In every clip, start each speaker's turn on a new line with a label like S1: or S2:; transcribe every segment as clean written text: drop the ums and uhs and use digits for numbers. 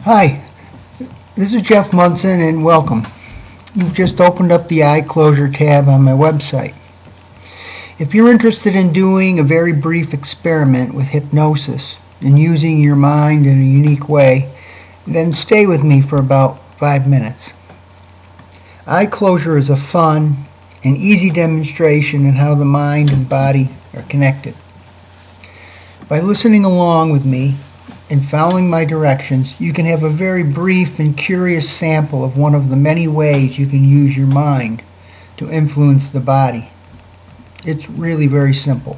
S1: Hi, this is Jeff Munson and welcome. You've just opened up the eye closure tab on my website. If you're interested in doing a very brief experiment with hypnosis and using your mind in a unique way, then stay with me for about 5 minutes. Eye closure is a fun and easy demonstration in how the mind and body are connected. By listening along with me and following my directions, you can have a very brief and curious sample of one of the many ways you can use your mind to influence the body. It's really very simple.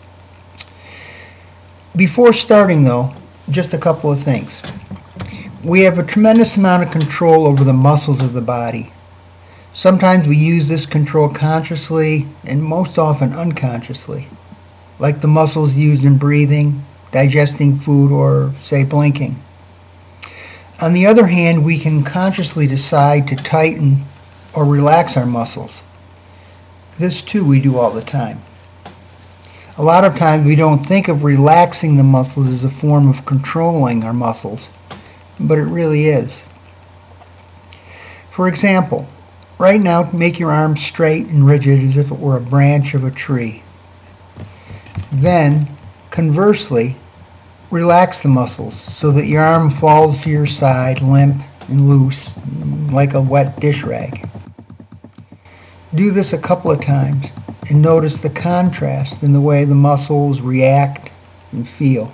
S1: Before starting though, just a couple of things. We have a tremendous amount of control over the muscles of the body. Sometimes we use this control consciously and most often unconsciously, like the muscles used in breathing, digesting food, or, say, blinking. On the other hand, we can consciously decide to tighten or relax our muscles. This, too, we do all the time. A lot of times we don't think of relaxing the muscles as a form of controlling our muscles, but it really is. For example, right now, make your arms straight and rigid as if it were a branch of a tree. Then, conversely, relax the muscles so that your arm falls to your side limp and loose like a wet dish rag. Do this a couple of times and notice the contrast in the way the muscles react and feel.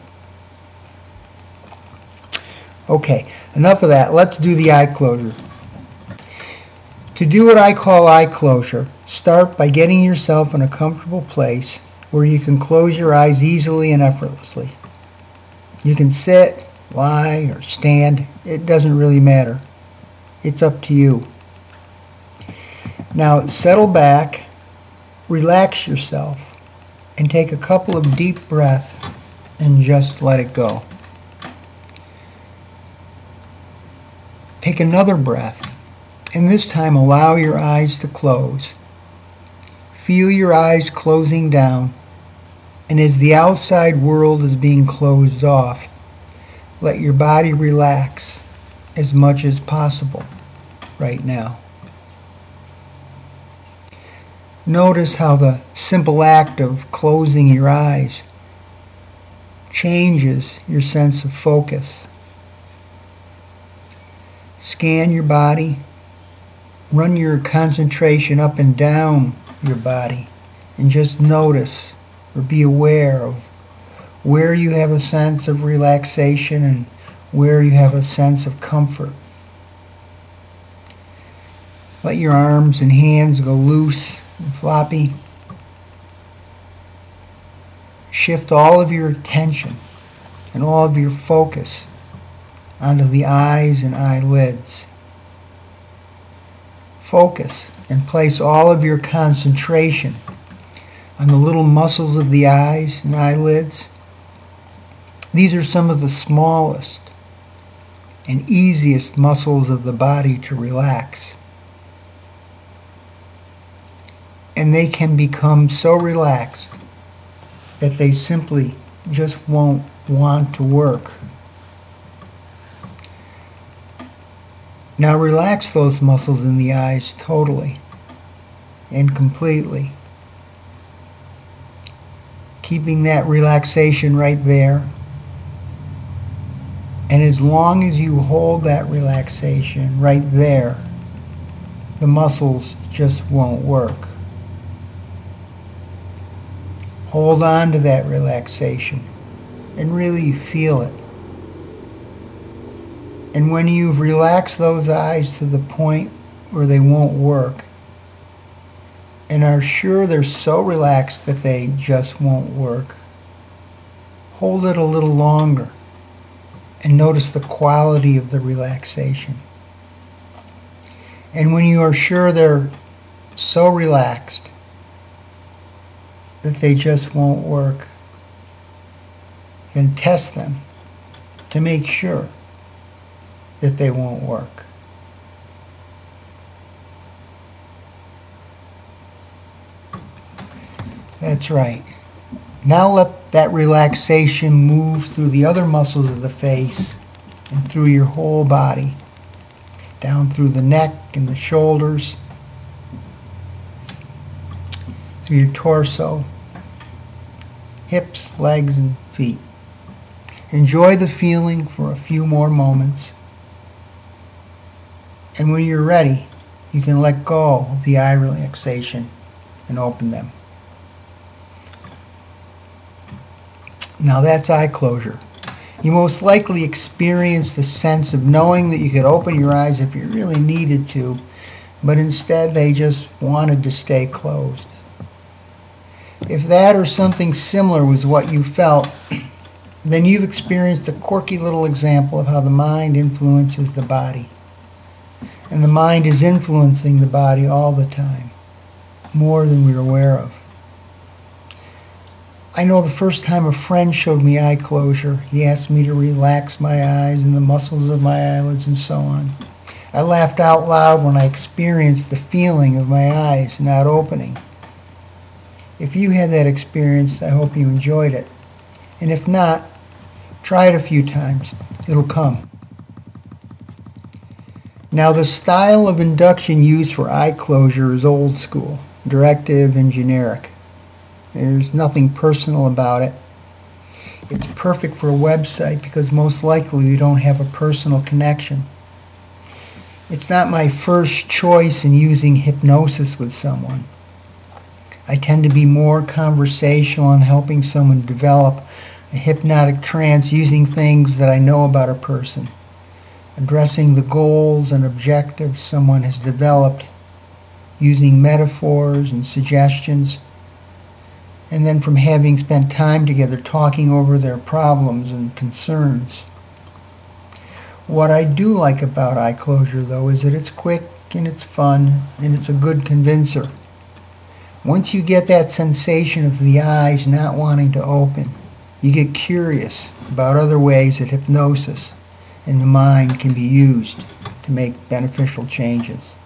S1: Okay, enough of that. Let's do the eye closure. To do what I call eye closure, start by getting yourself in a comfortable place where you can close your eyes easily and effortlessly. You can sit, lie, or stand. It doesn't really matter. It's up to you. Now settle back, relax yourself, and take a couple of deep breaths and just let it go. Take another breath, and this time allow your eyes to close. Feel your eyes closing down, and as the outside world is being closed off, let your body relax as much as possible right now. Notice how the simple act of closing your eyes changes your sense of focus. Scan your body, run your concentration up and down your body, and just notice or be aware of where you have a sense of relaxation and where you have a sense of comfort. Let your arms and hands go loose and floppy. Shift all of your attention and all of your focus onto the eyes and eyelids. Focus and place all of your concentration on the little muscles of the eyes and eyelids. These are some of the smallest and easiest muscles of the body to relax. And they can become so relaxed that they simply just won't want to work. Now relax those muscles in the eyes totally and completely, keeping that relaxation right there. And as long as you hold that relaxation right there, the muscles just won't work. Hold on to that relaxation and really feel it. And when you've relaxed those eyes to the point where they won't work, and are sure they're so relaxed that they just won't work, hold it a little longer and notice the quality of the relaxation. And when you are sure they're so relaxed that they just won't work, then test them to make sure that they won't work. That's right. Now let that relaxation move through the other muscles of the face and through your whole body, down through the neck and the shoulders, through your torso, hips, legs, and feet. Enjoy the feeling for a few more moments. And when you're ready, you can let go of the eye relaxation and open them. Now that's eye closure. You most likely experience the sense of knowing that you could open your eyes if you really needed to, but instead they just wanted to stay closed. If that or something similar was what you felt, then you've experienced a quirky little example of how the mind influences the body. And the mind is influencing the body all the time, more than we're aware of. I know the first time a friend showed me eye closure, he asked me to relax my eyes and the muscles of my eyelids and so on. I laughed out loud when I experienced the feeling of my eyes not opening. If you had that experience, I hope you enjoyed it. And if not, try it a few times. It'll come. Now, the style of induction used for eye closure is old school, directive and generic. There's nothing personal about it. It's perfect for a website because most likely you don't have a personal connection. It's not my first choice in using hypnosis with someone. I tend to be more conversational in helping someone develop a hypnotic trance using things that I know about a person, addressing the goals and objectives someone has developed, using metaphors and suggestions, and then from having spent time together talking over their problems and concerns. What I do like about eye closure, though, is that it's quick and it's fun and it's a good convincer. Once you get that sensation of the eyes not wanting to open, you get curious about other ways that hypnosis and the mind can be used to make beneficial changes.